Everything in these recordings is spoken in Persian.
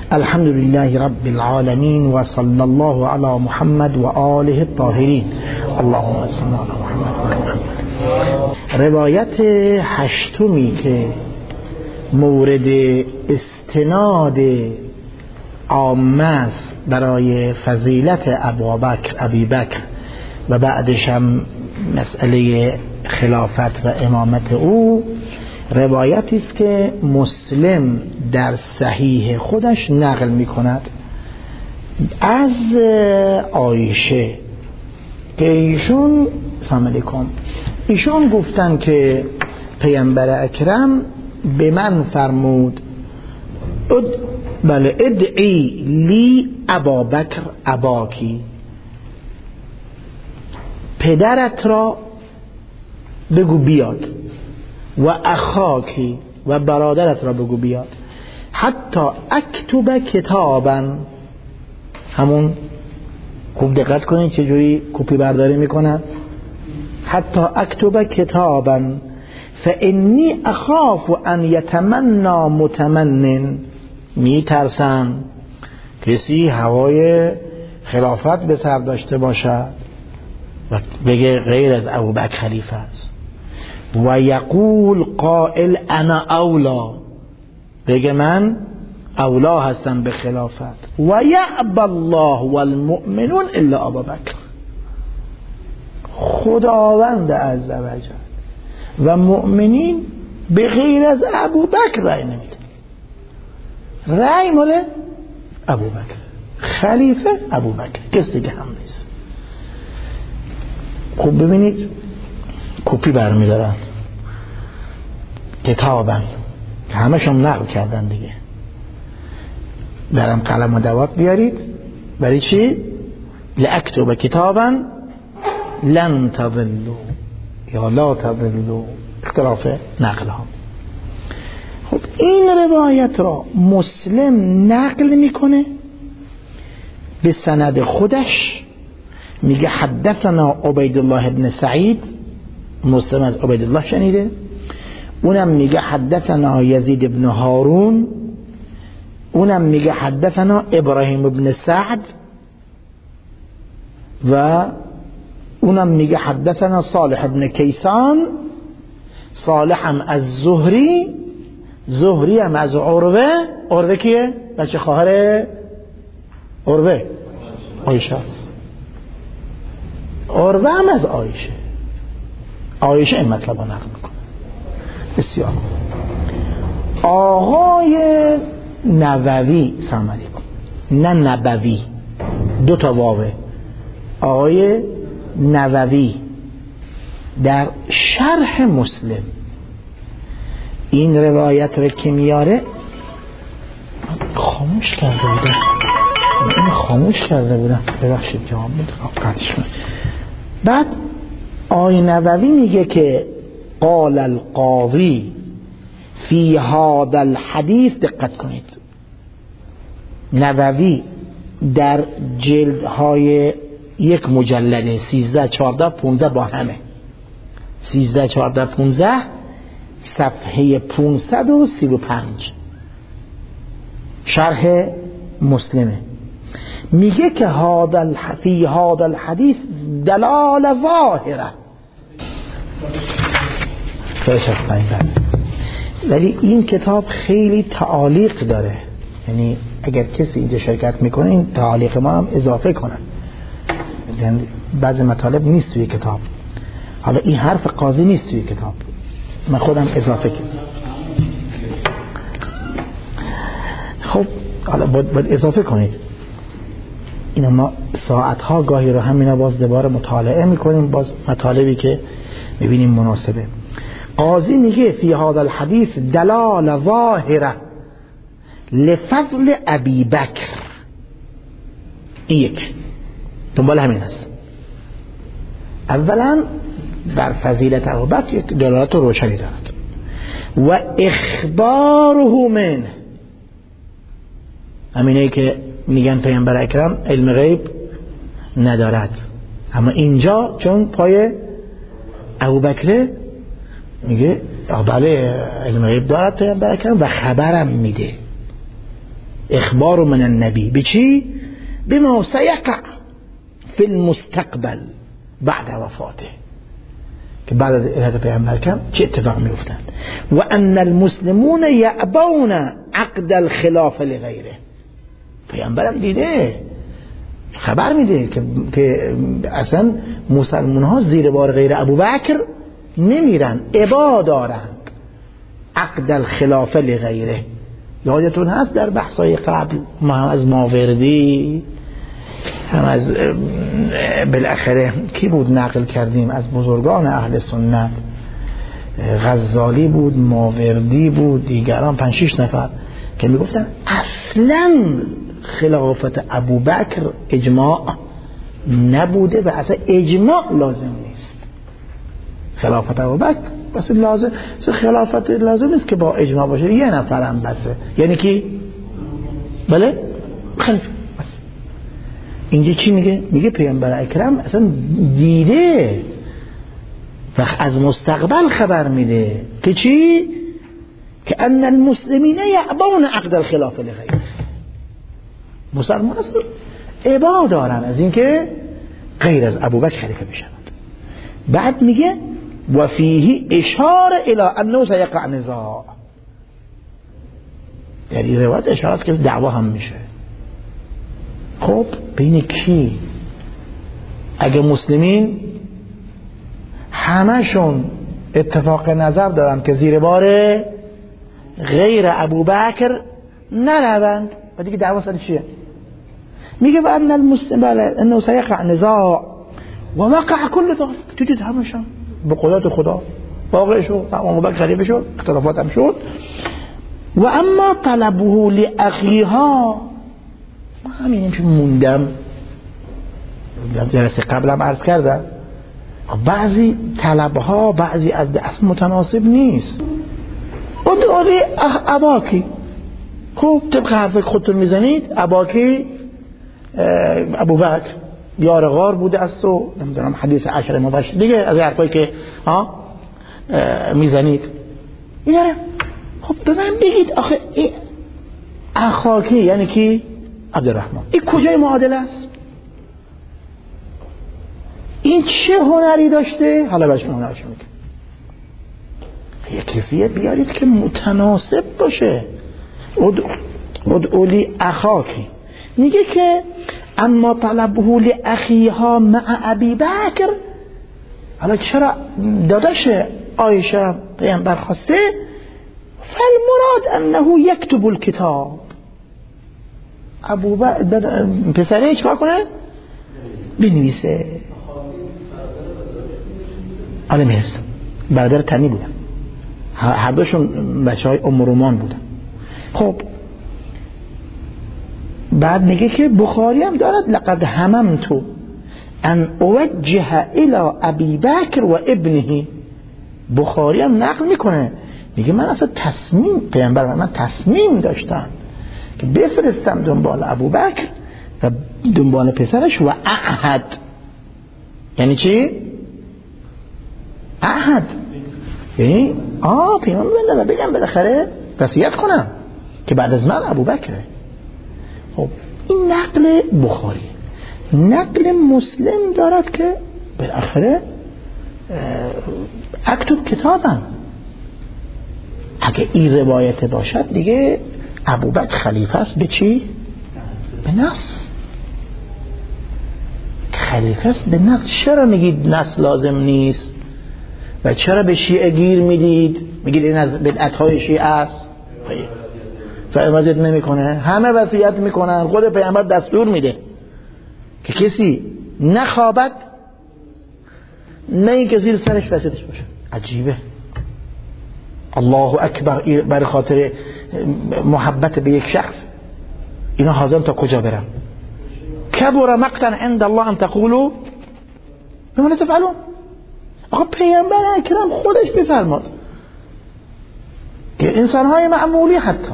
الحمد لله رب العالمين وصلى الله على محمد و آله الطاهرین. اللهم صل علی محمد. روایت هشتمی که مورد استناد عامه است برای فضیلت ابی بکر و بعدش هم مسئله خلافت و امامت او، روایتی است که مسلم در صحیح خودش نقل می کند از عایشه که ایشون گفتن که پیامبر اکرم به من فرمود ادعی لی ابا بکر اباکی، پدرت را بگو بیاد، و اخاکی و برادرت را بگو بیاد، حتی اکتب کتابا، همون خوب دقت کنید چجوری کپی برداری میکنن، حتی اکتب کتابا فانی اخاف ان یتمنى متمن، میترسم کسی هوای خلافت به سر داشته باشد و بگه غیر از ابوبکر خلیفه است، و یقول قائل انا اولا، بگه من اولا هستم به خلافت، و یأبی الله والمؤمنون الا ابابکر، خداوند عزوجل و مؤمنین به غیر از ابوبکر رأی نمیده، رأی مال ابوبکر، خلیفه ابوبکر، کسی دیگه هم نیست. خوب ببینید کپی برمیدارن کتابن که همشون نقل کردن دیگه، برم قلم و دوات بیارید. برای چی؟ لأکتب کتابا لن تضلوا یا لا تضلوا، اختلاف نقل ها. خب این روایت را مسلم نقل میکنه به سند خودش، میگه حدثنا عبیدالله ابن سعید، مسلم از عبیدالله شنیده، اونم میگه حدثنا یزید ابن هارون، اونم میگه حدثنا ابراهیم ابن سعد، و اونم میگه حدثنا صالح ابن کیسان، صالح هم از زهری، زهری هم از عروه. عروه کیه؟ بچه خواهر عروه عایشه است. عروه هم از عایشه، عایشه این مطلب رو نقل میکنه. بسیار آقای نووی، سلام علیکم، نه نبوی، دو تا واوه، آقای نووی در شرح مسلم این روایت رو که میاره، خاموش کرده بودم ببخشید جواب میدم. بعد آقای نووی میگه که قال القاضی فی هذا الحدیث، دقت کنید، نووی در جلدهای یک مجلده 13 14 15 با همه 13 14 15 صفحه 535 شرح مسلمه، میگه که فی هذا الحدیث دلال ظاهره، ولی این کتاب خیلی تعالیق داره، یعنی اگر کسی اینجا شرکت میکنه این تعالیق ما هم اضافه کنن، یعنی بعضی مطالب نیست توی کتاب. حالا این حرف قاضی نیست توی کتاب، من خودم اضافه کردم. خب حالا باید اضافه کنید. اینا ما ساعتها گاهی رو همینا باز دوباره مطالعه میکنیم، باز مطالبی که میبینیم مناسبه. قاضی میگه فی هذا الحدیث دلال ظاهره لفضل ابی بکر، این یک دنبال همین هست. اولا بر فضیلت ابوبکر یک دلالت روشنی دارد، و اخباره منه، همینه که میگن پیامبر اکرم علم غیب ندارد، اما اینجا چون پای ابوبکر میگه بله علم غیب دارد پیامبر اکرم و خبرم میده. اخبار من النبی به چی؟ بما سیقع فی المستقبل بعد وفاته، که بعد از ارهاد پیامبر کم چه اتفاق می افتند. و ان المسلمون یعبون عقد الخلاف لغیره. پیامبرم دیده، خبر میده که اصلا مسلمان ها زیر بار غیر ابوبکر نمیرن، ابا دارند عقد الخلاف لغیره. یادتون هست در بحثای قبل ما هم از ماوردی، هم از بالاخره کی بود نقل کردیم از بزرگان اهل سنت، غزالی بود، ماوردی بود، دیگران 5-6 نفر که میگفتن اصلا خلافت ابوبکر اجماع نبوده و اصلا اجماع لازم نیست. خلافت ابوبکر بس لازم، خلافت لازم نیست که با اجماع باشه، یه نفرم بسه. یعنی کی؟ بله خلیفه. اینجا چی میگه؟ میگه پیامبر اکرم اصلا دیده و از مستقبل خبر میده که چی؟ که ان المسلمین یعبون عقد الخلاف لغیر. مسلمان اصلا ابا دارن از اینکه غیر از ابوبکر خلیفه بشن. بعد میگه و فیه اشاره الى انه سیقع نزاع. در این روایت اشاره که دعوا هم میشه. خب بین کی؟ اگه مسلمین همشون اتفاق نظر دارن که زیر بار غیر ابوبکر نروند و دیگه دعوا سر چیه؟ میگه و ان المسلم انه سیقع نزاع و وقع کل ذلك. تجد همشون به قدرت خدا واقع شد، ابوبکر خلیفه شد، اختلافات هم شد. و اما طلبه لاخیها، همینیم که موندم جلسه قبلم عرض کردم، بعضی طلبها بعضی از دست متناسب نیست. ادعای اباکی، خوب طبق حرف خودتون میزنید، اباکی ابوبکر یار غار بوده است و نمیدونم حدیث 10 مبشر دیگه از حرفایی که میزنید اینا. خب به من بگید آخه اخاکی یعنی کی؟ عبدالرحمن. این کجای معادله است؟ این چه هنری داشته؟ حالا برش هنرش میگه یه کیفیت بیارید که متناسب باشه. ادعولی اخاکی میگه که اما طلبه لاخیها مع ابی بکر. حالا چرا داداش عایشه پیامبر خواسته؟ فالمراد انه یکتب الکتاب. پسره چیکار کنه؟ بنویسه. آره میرسه برادر تنی بودن، هر دوشون بچه های ام رومان بودن. خب بعد میگه که بخاری هم دارد لقد هممت ان اوجه الى ابی بکر و ابنه. بخاری هم نقل میکنه میگه من اصلا پیامبر من تصمیم داشتم که بفرستم دنبال ابوبکر و دنبال پسرش و اعهد. یعنی چی؟ اعهد یعنی پیمان بندم و بگم بالاخره وصیت کنم که بعد از من ابوبکره. خب این نقل بخاری. نقل مسلم دارد که بالاخره اکتب کتابم. اگه این روایت باشد دیگه ابوبکر خلیفه است به چی؟ به نص. خلیفه است به نص. چرا میگید نص لازم نیست و چرا به شیعه گیر میدید میگید این از بدعت‌های شیعه است؟ وصیت نمیکنه، همه وصیت میکنن. خود پیامبر دستور میده که کسی نخوابد نه این که زیر سرش وصیتش باشه. عجیبه. الله اکبر. بر خاطر محبت به یک شخص اینا حاضرن تا کجا برن؟ کبر مقتا عند الله ان تقولوا بما لا تفعلون. آقا پیامبر اکرم خودش بفرماد که انسان‌های معمولی حتی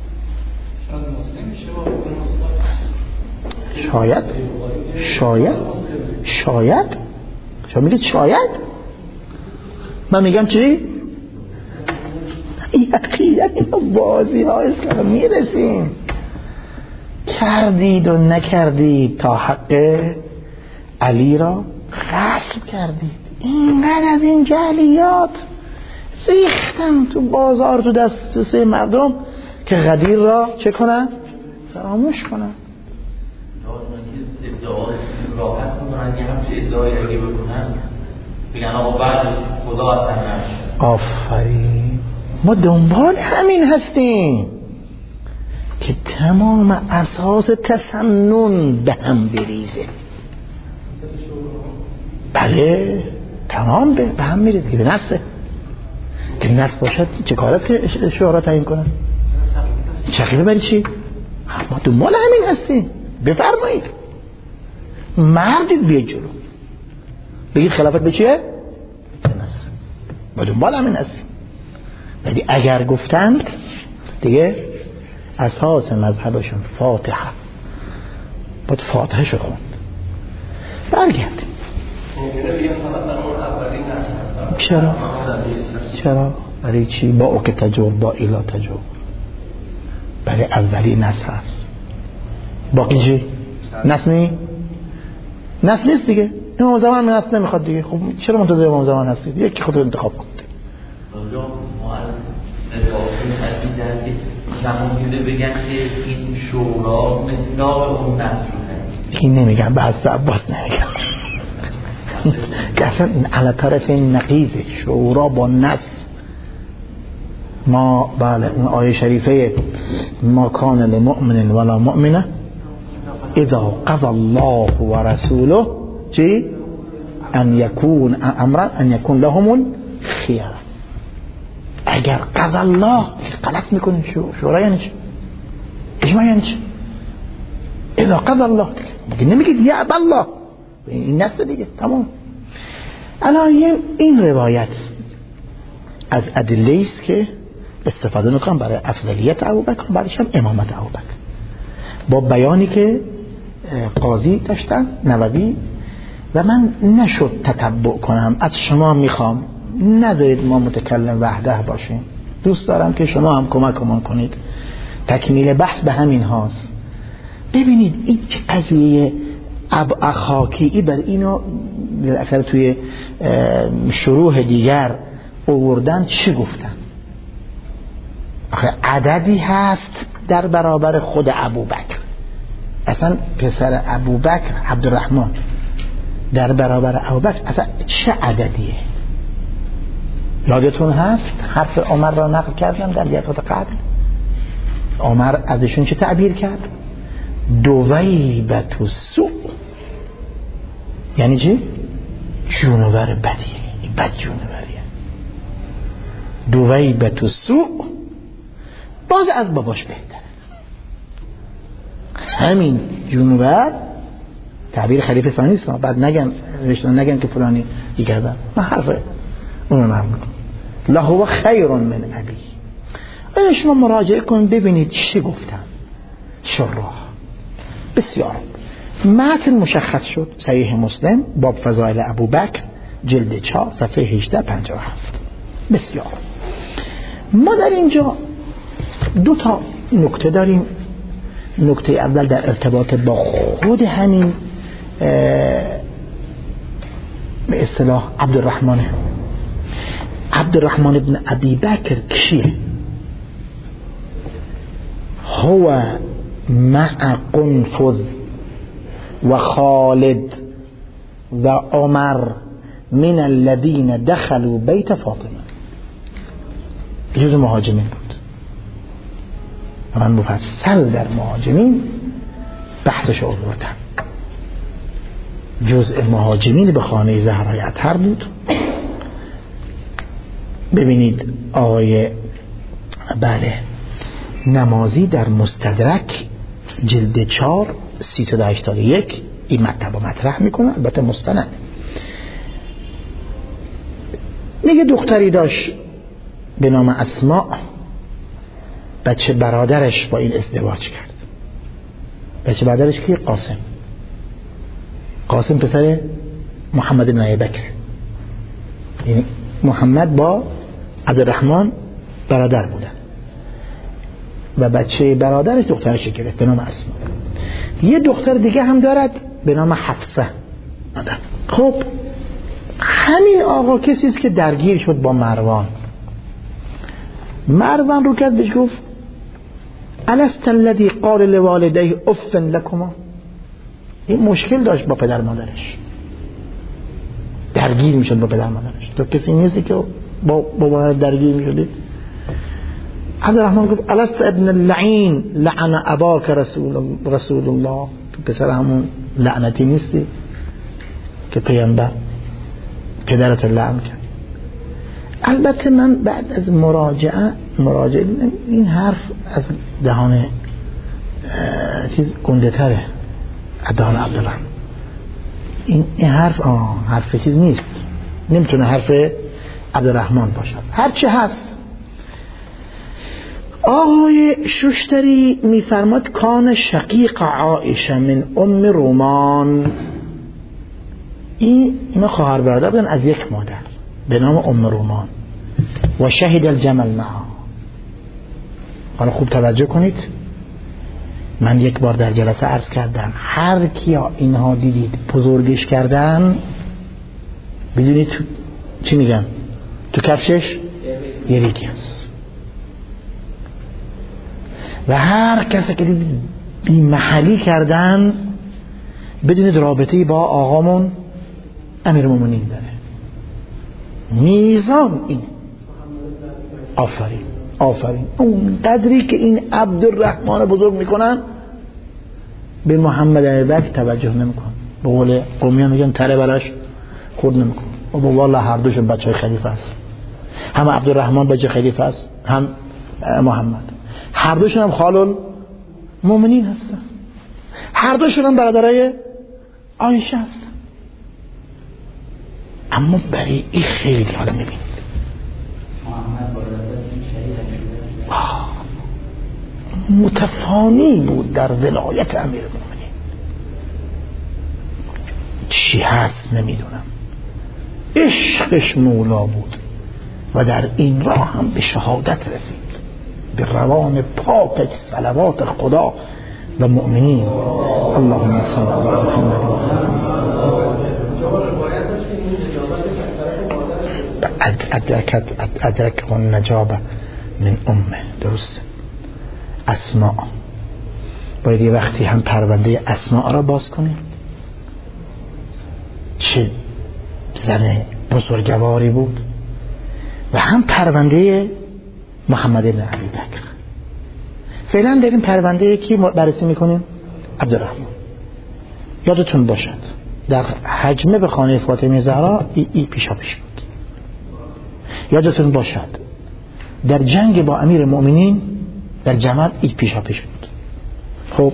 شاید شما میگید شاید، من میگم چی؟ یقینا بازی ها اسلام میرسیم. کردید و نکردید تا حق علی را غصب کردید. اینقدر از این جعلیات ریختن تو بازار، تو دسترسی مردم که غدیر را چه کنن؟ فراموش کنن. راحت میکنن که همچه ادعایی اگه بکنن بگن آقا بعد خدا اصلا نمیشه. آفرین. ما دنبال همین هستیم که تمام اساس تسنن به هم بریزه. بله تمام به هم میریزه که به نسه که نس باشد چه کار است که شعارا تعیین کنن؟ شقیقه برای چی؟ ما دنبال همین هستیم. بفرمایید مردید بیاید جلو بگید خلافت به چیه؟ به نس. ما دنبال همین هستیم. ولی اگر گفتند دیگه اساس مذهبشون فاتحه باید فاتحه شو خوند. برگردیم. چرا؟ برای چی؟ با او که تجور با ایلا تجور. برای اولی نس هست. باقی چی؟ نس نیست دیگه. امام زمان نس نمیخواد دیگه. خب چرا منتظر امام زمان هستید؟ یکی خودت انتخاب کنید. زمانیده بگن که این شورا مصداق اون نصر رو این نمیگن به حضرت عباس نمیگن که اصلا علا طرف این نقیزه شورا با نص. ما بله اون آیه شریفه ما کان لمؤمن ولا مؤمنه اذا قضى الله ورسوله چی؟ ان یکون امرا ان یکون لهم الخیار. اگر قضى الله غلط میکنه شورا یعنی چی؟ اجماع یعنی چی؟ اذا قضى الله دیگه نمیگید یا ابا الله این نص دیگه تمام. الان این روایت از ادله است که استفاده میکنم برای افضلیت ابوبکر بعدش هم امامت ابوبکر با بیانی که قاضی داشتن نووی و من نشد تتبع کنم. از شما میخوام نذارید ما متکلم وحده باشیم. دوست دارم که شما هم کمکمان کنید. تکمیل بحث به همین هاست. ببینید این قضیه اخاکی بر اینو اکثر توی شروح دیگر آوردن چی گفتن؟ آخه عددی هست در برابر خود ابوبکر. اصلا پسر ابوبکر عبدالرحمن در برابر ابوبکر اصلا چه عددیه؟ یادتون هست حرف عمر را نقل کردم در جلسات قبل. عمر ازشون چه تعبیر کرد؟ دویبت السوء. یعنی چی؟ جونور بدیه. بد جونوریه. دویبت السوء باز از باباش بهتره. همین جونور تعبیر خلیفه ثانی است. بعد نگن که فلانی دیگه دارن. من حرف اون رو نقل میکنم. لهو خیر من ابی. این شما مراجعه کنید ببینید چی گفتن شراح. بسیار متن مشخص شد. صحیح مسلم باب فضائل ابوبکر جلد 4 صفحه 1857. بسیار. ما در اینجا دو تا نکته داریم. نکته اول در ارتباط با خود همین به اصطلاح عبدالرحمن ابن ابی بکر کیه؟ هو مع قنفذ و خالد و عمر من الذين دخلوا بیت فاطمه. جز مهاجمین بود. من مفصل در مهاجمین بحثش آوردم. جزء مهاجمین به خانه زهرای اطهر بود. ببینید آقای بله نمازی در مستدرک جلد 4 381 این مطلب مطرح میکنه. البته مستند. میگه دختری داشت به نام اسماء، بچه برادرش با این ازدواج کرد. بچه برادرش کی؟ قاسم پسر محمد بن ابی بکر. یعنی محمد با عبدالرحمن برادر بودن و بچه برادرش دخترش گرفت به نام اسماء. یه دختر دیگه هم دارد به نام حفصه. خب همین آقا کسی است که درگیر شد با مروان رو کرد بهش گفت الست الذی قال لوالدیه اف لکما. این مشکل داشت با پدر مادرش، درگیر میشد با پدر مادرش. تو کسی نیستی که با بابا درگیر میشدی؟ عبدالرحمن گفت الست ابن اللعین لعن اباک رسول الله. تو پسر همون لعنتی نیستی که پیامبر پدرت لعن کرد؟ البته من بعد از مراجعه این حرف از دهان چیز گنده تره، دهان عبدالرحمن. این حرف چیز نیست، نمیتونه حرف عبدالرحمن باشد. هرچی هست. آقای شوشتری میفرماد کان شقیق عایشه من ام رومان. اینا خواهر برادر بودن از یک مادر به نام ام رومان. و شهید الجمل معها. حالا خوب توجه کنید، من یک بار در جلسه عرض کردم هر کیا اینها دیدید بزرگش کردن، بدونید چی میگم؟ تو کفشش یه ریگی هست. و هر کسی که دید بی محلی کردن، بدونید رابطه‌ای با آقامون امیرالمومنین داره. میزان این آفرین اون قدری که این عبدالرحمن بزرگ میکنن به محمد ابوبکر توجه نمیکن. به قول قومیان میگن تره براش خورد نمیکن. و والله هر دوشون بچه خلیفه است، هم عبدالرحمن بچه خلیفه است، هم محمد. هر دوشون هم خال المؤمنین هستن، هر دوشون هم برادرای عایشه هستن. اما برای این خیلی حالا میبینید متفانی بود در ولایت امیرالمومنین. چی هست نمیدونم، عشقش مولا بود و در این راه هم به شهادت رسید به روان پاکش صلوات خدا و مؤمنین. اللهم صل علی محمد. ادرک النجابه من امه. درست. اسماء باید یه وقتی هم پرونده اسماء را باز کنیم. چه زن بزرگواری بود. و هم پرونده محمد بن ابوبکر. فعلا داریم پرونده کی بررسی میکنیم؟ عبدالرحمن. یادتون باشد در حجمه به خانه فاطمه زهرا ای پیشا پیش بود. یادتون باشد در جنگ با امیر المؤمنین در جمل ای پیشا پیش بود. خب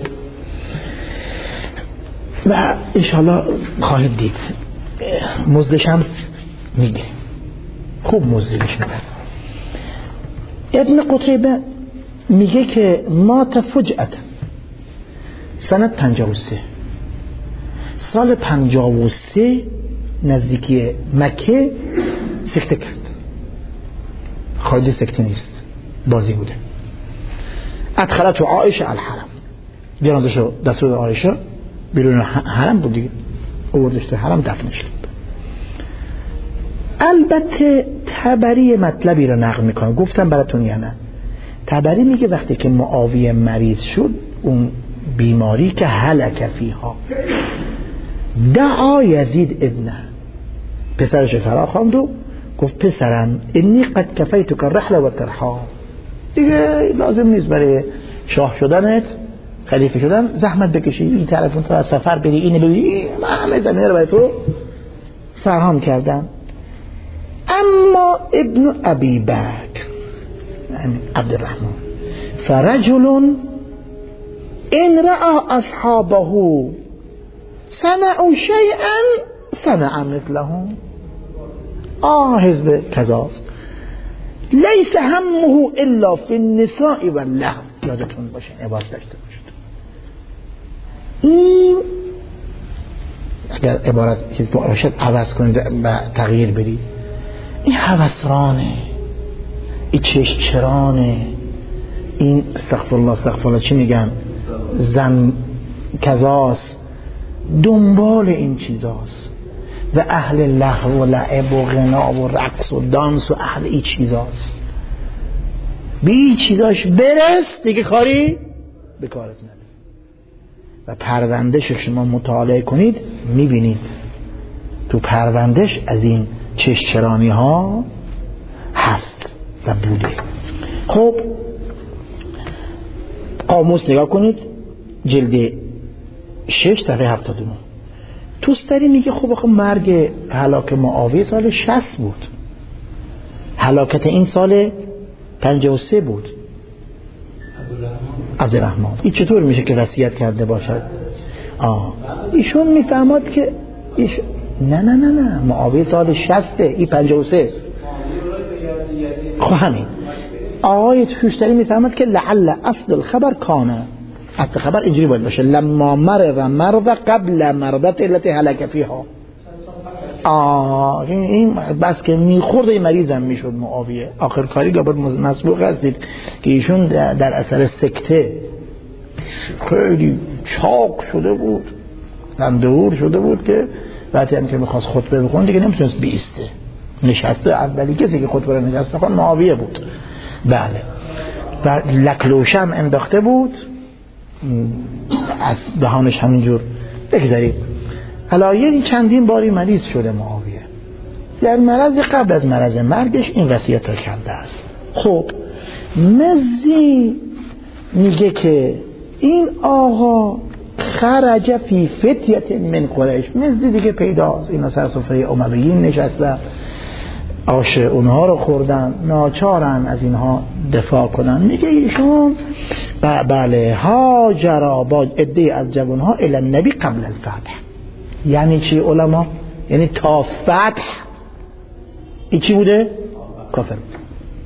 و انشاءالله خواهید دید مزدش هم میگه، خوب مزدش میده. ابن قتیبه میگه که مات فجأة سنه 53. سال 53 نزدیکی مکه سکته کرد. خالد سکته نیست، بازی بوده. ادخلت عایشه الحرم، بیارندشو دستور عایشه بیرون حرم بود دیگه، آوردش تو حرم دفنش کرد. البته طبری مطلبی رو نقل میکنه، گفتم براتون یا نه. طبری میگه وقتی که معاویه مریض شد، اون بیماری که هلک فیها، دعا یزید ابنه، پسرش فرا خواند و گفت پسرم انی قد کفیتک الرحله و الترحال، دیگه لازم نیست برای شاه شدنت خلیفه شدن زحمت بکشی، این طرف اون طرف سفر بری، اینو ببینی، من همه زمینه رو برای تو فراهم کردم. اما ابن ابی بکر عبدالرحمن فرجل ان رأى اصحابه صنعوا شيئا صنع مثلهم. حزب کذاست، لیس همه الا فی النساء واللهو. یادتون باشه عبارت داشته باشید. این اگر عبارت چیز باشد عوض کنید و تغییر بدید. این هوسرانه، این چشچرانه، این استغفرالله چی میگن، زن کذاست، دنبال این چیزاست و اهل لهو و لعب و غنا و رقص و دانس و اهل این چیزاست. به این چیزاش برس دیگه کاری به کارت نده. و پروندهش شما مطالعه کنید میبینید تو پروندهش از این چشچرانی ها هست و بوده. خب قاموس نگاه کنید جلد 6 صفحه 79. توستری میگه خب مرگ هلاک معاویه سال 60 بود، هلاکت این سال 53 بود. عبدالرحمن این چطور میشه که وصیت کرده باشد؟ ایشون میفهمد که نه معاویه سال 60 این 53 خب همین آقای توشتری میفهمد که لعل اصل الخبر کانه، اصل خبر اینجوری باید باشه لما مرض قبل مرضت التي هلك فيها. این بس که میخورد این مریضم میشد معاویه. آخر کاری باید مسبوق هستید که ایشون در اثر سکته خیلی چاق شده بود، دندهور شده بود که وقتی هم که میخواست خطبه بخونه دیگه نمیتونست بیسته، نشسته. اولی کسی که خطبه رو نشست بخون معاویه بود. بله و لکلوشه هم انداخته بود از دهانش همینجور بگذارید. علایه چندین باری مریض شده معاویه، در مرض قبل از مرض مرگش این وصیت را کرده است. خب مزی میگه که این آقا خرج فی فتیت من قریش، مزی دیگه پیداست، اینا سر سفره امویین نشستن، آش اونها رو خوردن، ناچارن از اینها دفاع کنن. میگه ایشون بله هاجرا با عده از جوانها الی النبی قبل الفتح. یعنی چی علما؟ یعنی تا فتح این چی بوده؟ کافر بود.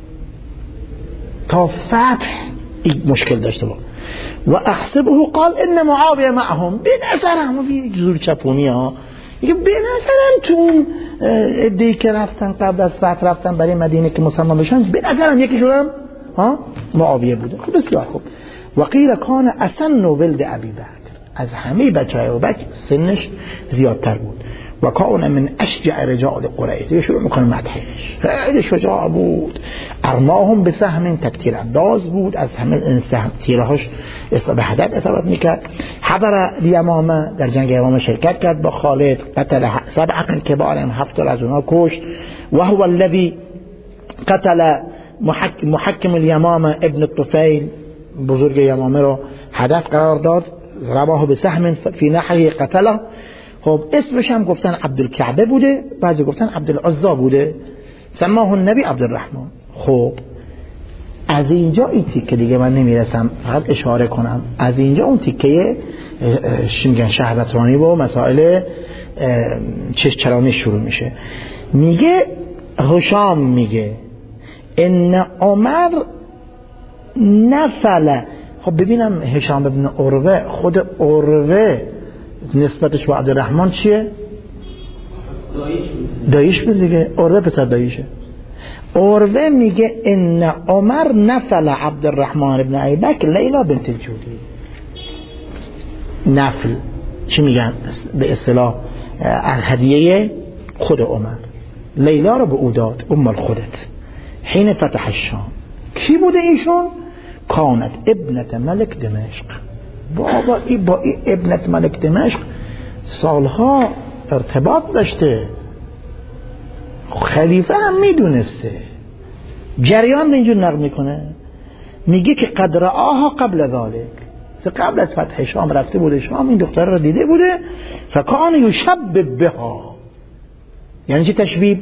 تا فتح این مشکل داشته بود. و احسبه قال ان معاویه معهم، به نظرم یک زور چپونی ها میگه به نظرم تو اون عده‌ای که رفتن قبل از فتح رفتن برای مدینه که مسلمان بشن، به نظرم یکیشون هم معاویه بوده. خب بسیار خوب. و قیل کان اسن ولد ابی بکر، از همه بچهای ابوبکر سنش زیادتر بود. و کان من اشجع رجال قریش، شروع میکنه مدحش، خیلی شجاع بود. ارماهم به سهم تکتیر انداز بود، از همه سهم تیرهاش به هدف اصابت میکرد. حضر یمامه، در جنگ یمامه شرکت کرد با خالد. قتل 7 کبارهم، 7 از اونها کشت. و هو الذی قتل محکم الیمامه ابن الطفیل، بزرگ یمامه رو هدف قرار داد. رواه به سهم فی نحری قتله. خب اسمش هم گفتن عبدالکعبه بوده، بعضی گفتن عبدالعزا بوده. سماه النبی عبدالرحمن. خب از اینجا این تیکه دیگه من نمیرسم، فقط اشاره کنم. از اینجا اون تیکه شهوترانی و مسائل چشچرانی شروع میشه. میگه هشام میگه ان عمر نفل. خب ببینم هشام ابن عروه، خود عروه نسبتش با عبدالرحمن چیه؟ داییش بود دیگه. عروه پسر داییشه. عروه میگه ان عمر نفل عبدالرحمن ابن ابی بکر لیلا بنت الجودی. نفل چی میگن به اصطلاح؟ هدیه خود عمر، لیلا رو به او داد، ام الخودت حین فتح الشام. کی بوده ایشون؟ کانت ابنت ملک دمشق. بابا با این ابنت ملک دمشق سالها ارتباط داشته، خلیفه هم میدونسته. جریان اینجور نقل میکنه، میگه که قد رآها قبل ذلك، قبل از فتح شام رفته بوده شام، این دختر رو دیده بوده. فکان یشبب بها، یعنی چی تشبیب؟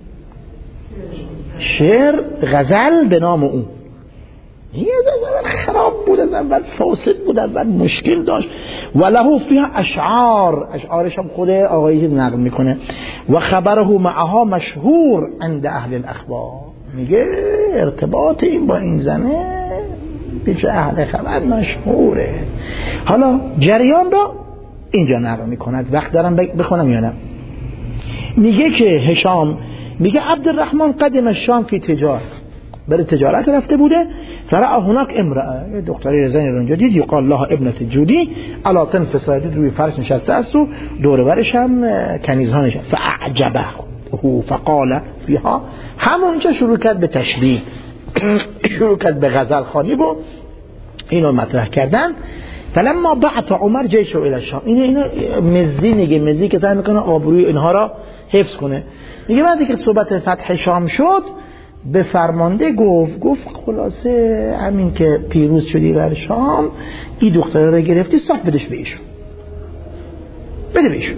شعر غزل به نام اون. یه اول خراب بود، از اول فاسد بود، از اول مشکل داشت. وله فيها اشعارش هم خود آقایی نقل میکنه. و خبره معها مشهور عند اهل الاخبار، میگه ارتباط این با این زنه پیش اهل خبر مشهوره. حالا جریان را اینجا نقل میکند. وقت دارم بخونم یا نه؟ میگه که هشام میگه عبدالرحمن قدم الشام فی تجارت، برای تجارت رفته بوده. فرأى هناک امرأه، یه دختری زنی رو اونجا دید، یقال لها ابنة جودی، علی طنف ساعدی روی فرش نشسته است و دور برش هم کنیزها نشسته. فاعجبه فقال فيها، همونجا شروع کرد به تشبیه، شروع کرد به غزل خوانی و اینو مطرح کردن. فلما بعث عمر جیش الى الشام، اینو مزی میگه، مزی که سعی میکنه آبروی اینها را حفظ کنه. میگه بعدی که صحبت فتح شام شد به فرمانده گفت خلاصه همین که پیروز شدی بر شام، این دختره رو گرفتی، صاف بدش به ایشون، بده به ایشون.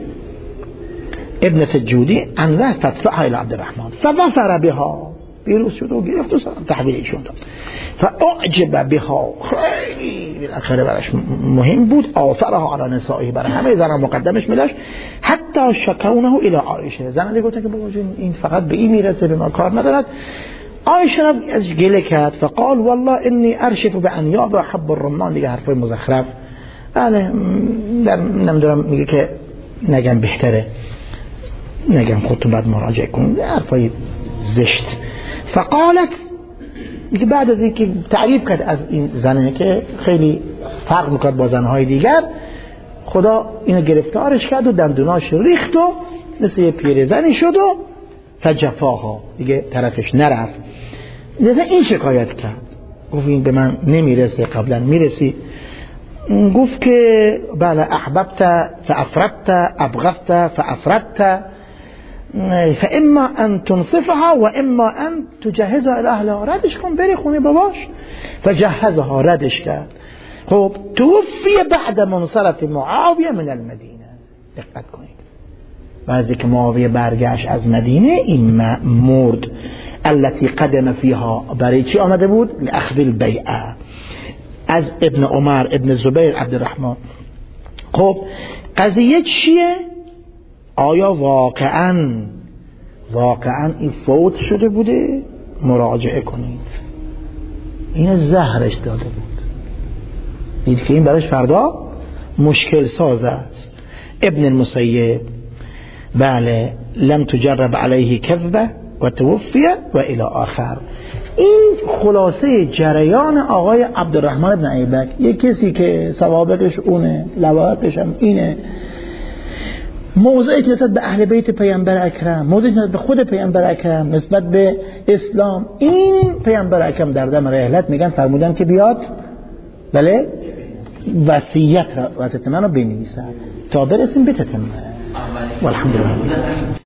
ابنة جودی انوه فتفعها الى عبدالرحمن فظفر بها، پیروز شد و گرفت و تحویل ایشون داد. فاعجب بها، خیلی بالاخره براش مهم بود، آثرها علی نسائه، برای همه زنها مقدمش میداشت. حتی شکونه الی عایشه، زنها گفتن که بابا این فقط به این میرسه، به ما کار ندارد. عایشه را از گله کرد. فقال والله انی ارشف بانیاب حب الرمان، دیگه حرفای مزخرف، بله نمیدونم، میگه که نگم بهتره، نگم خودتون بعد مراجعه کنید، حرفای زشت. فقالت، میگه بعد از اینکه تعریف کرد از این زنه که خیلی فرق میکرد با زنهای دیگر، خدا اینو گرفتارش کرد و دندوناش ریخت و مثل یه پیرزنی شد و فجفاها، دیگه طرفش نرفت. لذا این شکایت کرد، گفت این به من نمیرسه، قبلا میرسی. گفت که بله احببت فافردت، ابغضت فافردت، فاما ان تنصفها و اما ان تجهزها الى اهلها، ردش کن بری خونه باباش. فجهزها، ردش کرد. خب توفی بعد منصرف معاویه من المدینه، دقت کنید، بعد که معاویه برگشت از مدینه این مرد. التي قدم فيها، برای چی آمده بود؟ لاخذ البیعه از ابن عمر، ابن زبیر، عبدالرحمن. خب قضیه چیه؟ آیا واقعا این فوت شده بوده؟ مراجعه کنید، این زهرش داده بود، دید که این براش فردا مشکل ساز است. ابن المسیب بله لم تجرب علیه کذبه و توفی و الی آخر. این خلاصه جریان آقای عبدالرحمن بن ایبک، یک کسی که سوابقش اونه، لواحقش هم اینه، موضعی نسبت به اهل بیت پیامبر اکرم، موضعی نسبت به خود پیامبر اکرم، نسبت به اسلام. این پیامبر اکرم در دم رحلت میگن فرمودن که بیاد بله وصیت من رو بنویسن تا برسیم به تتمه. والحمدلله.